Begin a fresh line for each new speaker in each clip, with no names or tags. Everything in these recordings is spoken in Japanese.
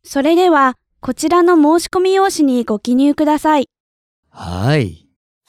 それでは、こちらの申し込み用紙にご記入ください。
はい。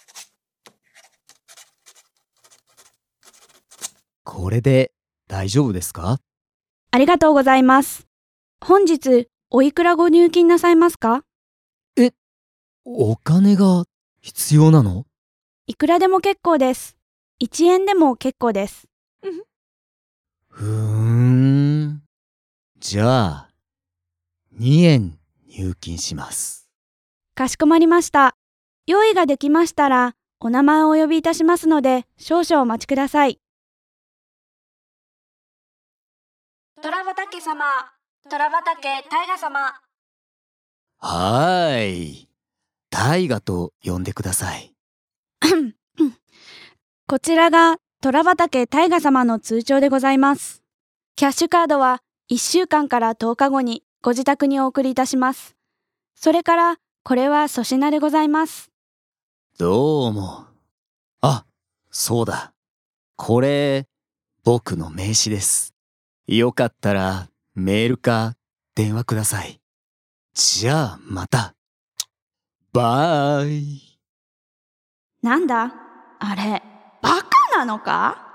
これで大丈夫ですか？
ありがとうございます。本日、おいくらご入金なさいますか？
お金が必要なの？
いくらでも結構です。1円でも結構です。
ふーん。じゃあ、2円入金します。
かしこまりました。用意ができましたら、お名前をお呼びいたしますので、少々お待ちください。虎畠様、虎畠大河様。
はーい。大河と呼んでください。
こちらが虎畠大河様の通帳でございます。キャッシュカードは1週間から10日後にご自宅にお送りいたします。それからこれは粗品でございます。
どうも。あ、そうだ。これ、僕の名刺です。よかったらメールか電話ください。じゃあまた。バイ。
なんだあれ、バカなのか？